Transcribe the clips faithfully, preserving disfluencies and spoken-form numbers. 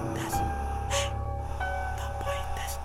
itses. Tappa itses.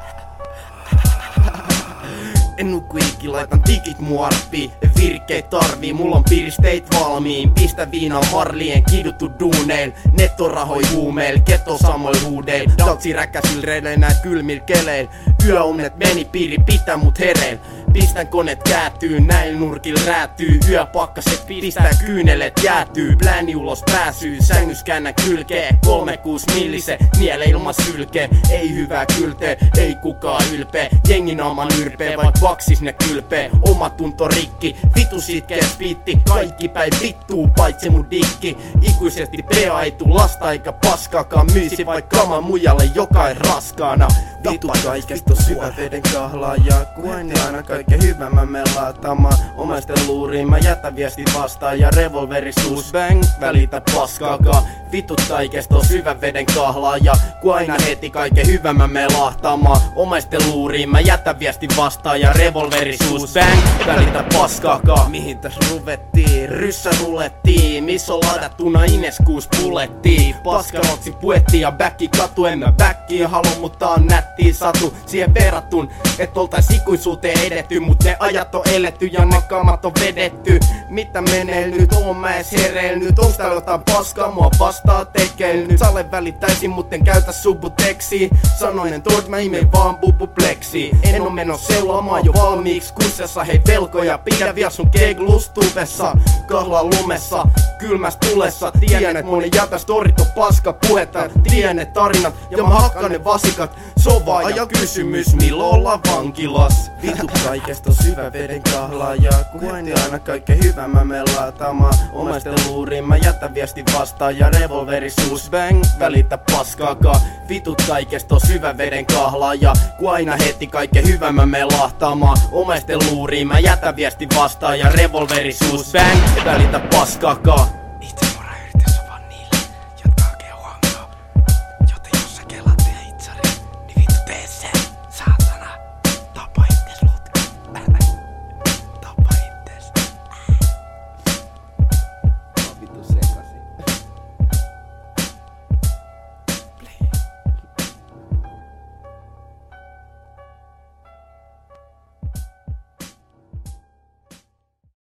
En nuku ikin, laitan tikit muarppiin. Virkeet tarvii, mulla on piristeit valmiin. Pistä viinaa marlien, kiduttu duuneil. Nettorahoi huumeil, ketto samoil huudeil. Daltsi räkäsil reileil, näet kylmil keleil. Yöunet meni, piiri pitää mut hereil. Pistän konet käätyy, näin nurkil räätyy. Yöpakkaset pistää kyynelet jäätyy. Pläni ulos pääsyy, sängys käännän kylkee. Kolme kuus millise, niele ilman sylkee. Ei hyvää kyltee, ei kukaan ylpeä. Jengi naaman yrpeä, vaik vaksis ne kylpee. Oma tunto rikki, vitu sitkeä spiitti. Kaikki päin vittuu, paitsi mun dikki. Ikuisesti pea ei tuu lasta eikä paskaakaan. Myisi vaik kaman mujalle jokain raskaana. Vitu kaikesta syvä veden kahlaaja. Kuaini aina kaiken hyvän mä melaatamaan. Omaisten luuriin mä jätän viestit vastaan. Ja revolverisuus bang, välitä paskaakaan. Vitut kaikesta syvän veden kahlaaja. Kun aina heti kaiken hyvän mä melahtamaan. Omaisten luuriin mä jätän viestin vastaan. Ja revolverisuus bang, välitä paskaakaan. Mihin täs ruvettiin? Ryssä rulettiin. Missä on ladattuna ineskuus pulettiin. Paskalotsi puettiin ja backi katu. En mä backiin halu, mutta on nättiä satu. Siihen verrattun, et oltais ikuisuuteen edetty. Mut ne ajat on eletty ja ne kamat on vedetty. Mitä menee nyt? Oon mä ees hereilnyt. Onks täällä jotain paskaa? Mua vastaa tekeilnyt. Sale välittäisin, mut en käytä subuteksiä. Sanoin en toit, mä imein vaan bubupleksiä. En oo menos seulaamaan jo valmiiks kussessa. Hei velkoja, pidä vielä sun keglus tuvessa. Kahlaa lumessa, kylmäs tulessa. Tiedän et moni jätä storit on paska puhetta. Tiedän et tarinat ja mä hakkaan ne vasikat. Se on vaan ajan kysymys, milloin ollaan vankilas. Vitu kaikesta syvä veden kahlaaja. Kuaini aina kaiken hyvän mä melaatamaan. Omaisten luuriin mä jätän viestin vastaan. Ja revolverisuus bang, välitä paskaakaan. Vitut kaikesta syvä veden kahlaaja. Kun aina heti kaiken hyvän mä melahtamaan. Omaisten luuriin mä jätän viestin vastaan. Ja revolverisuus bang, välitä paskaakaan.